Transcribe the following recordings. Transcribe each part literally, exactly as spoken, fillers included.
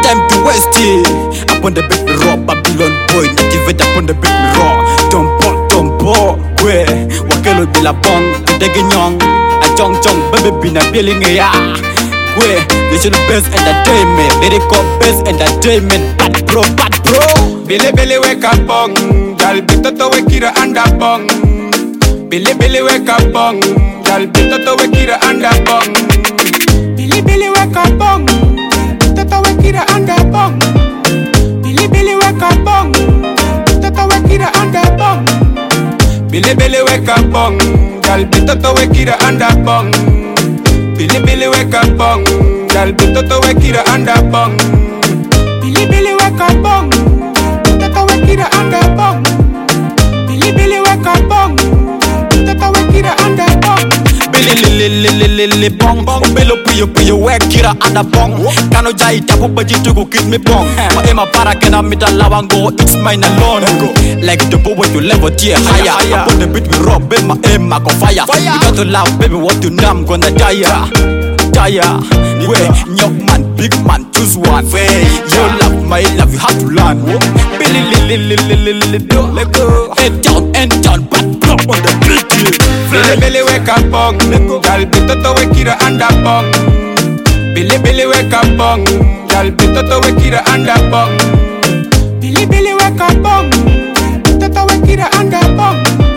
time to waste it. Upon the beat me raw, Babylon boy, activate upon the beat me raw. Tombo, tombo, we, wakelo bila bong, kedege nyong, a chong chong, baby bina feeling ya. We, this is the best entertainment, lyrical best entertainment, bad bro, bad bro. Billy Billy wake up bong, gal bitoto wekira anda bong. Billy Billy wake up bong, gal bitoto wekira anda bong. Billy Billy wake up bong, bitoto wekira anda bong. Billy Billy wake up bong, bitoto wekira anda bong. Billy Billy wake up bong, gal bitoto wekira anda bong. Billy Billy wake up bong, gal bitoto wekira anda bong. Billy Billy wake up bong, bitoto wekira anda bong. Billy Billy wake up bong, bitoto wekira anda bong. Billy li li li li li bong bong, Billy puyo puyo wekira anda bong. Kano jai tapu baji tugu kiss me bong. Ma ema para kena mita lawango, it's mine alone. Like the boy when you level tier higher. I put the beat we rock, baby my aim I go fire. You got to laugh, baby what you know I'm gonna die. Die, way, nyok man, big man, choose one. You love my love, you have to learn. Billy li li li li li li do. Let go. Head down and down, but blow on the beat. Billy Billy wake up bong, gal bitoto wekira anda bong. Billy Billy wake up bong, gal bitoto wekira anda bong. Billy Billy wake up bong, bitoto wekira anda bong.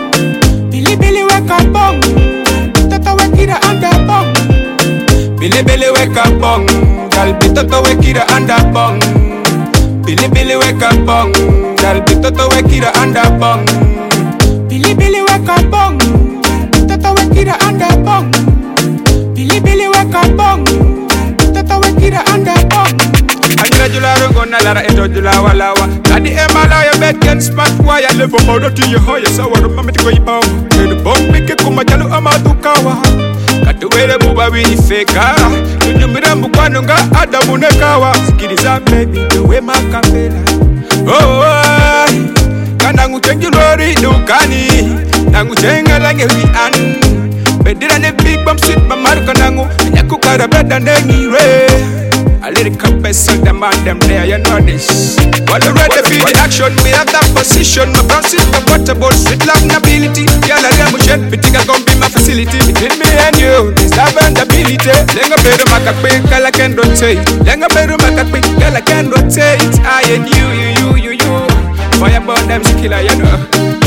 Billy Billy wake up bong, bitoto wekira anda bong. Billy Billy wake up bong, gal bitoto wekira anda bong. Billy Billy wake up bong, gal bitoto wekira anda bong. Billy Billy wake up bong, bitoto wekira anda bong. Billy Billy wake up bong, bitoto wekira anda bong. Anjira jularo gonna lara eto julawa lawa. Kadi emala ya beken smart wire levo modo to your hoya sawa mama tiko ibaw. The bomb make kuma jalu amadukawa. Katuwele buba wini feka, tunyumira mbukwano nga adamu nekawa. Sikiriza baby tuwe makapela. Oh, oh, kana nguchengi lori dukani, nangu chenga lange wi an. Bedira ne big bump sit mamaru kanangu, nyaku karabeda nengiwe. A lyrical best song, them and them there, you know this. While ready for the action, we have that position. My brown sit comfortable, sweet love and ability. Y'all are them shit, but think I gon' be my facility. Between me and you, there's love and ability. Lenga beru makakwe, girl I can rotate. Lenga beru makakwe, girl I can rotate. I and you, you, you, you, you. Fireborn them killer, you know.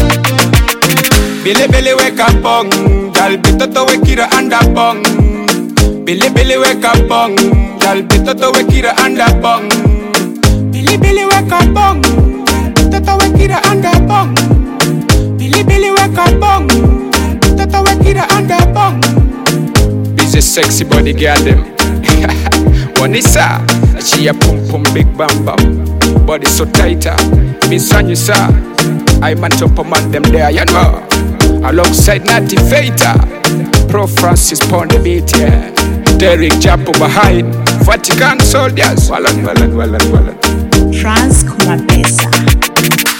Billy Billy wake up bong, gal bitoto wekira anda bong. Billy Billy wake up bong, gal bitoto wekira anda bong. Billy Billy wake up bong, bitoto wekira anda bong. Billy Billy wake up bong, bitoto wekira anda bong. Busy sexy body girl them. Wanisa, she a pum pum big bam bam. Body so tighter, Miss Anyusa. I'm on top of man them there, you know. Alongside Natty Fater, Pro Francis Pond the beat, yeah. Derek Japo behind, Vatican soldiers. Wallan, wallan, wallan, wallan. Trans Kumapesa.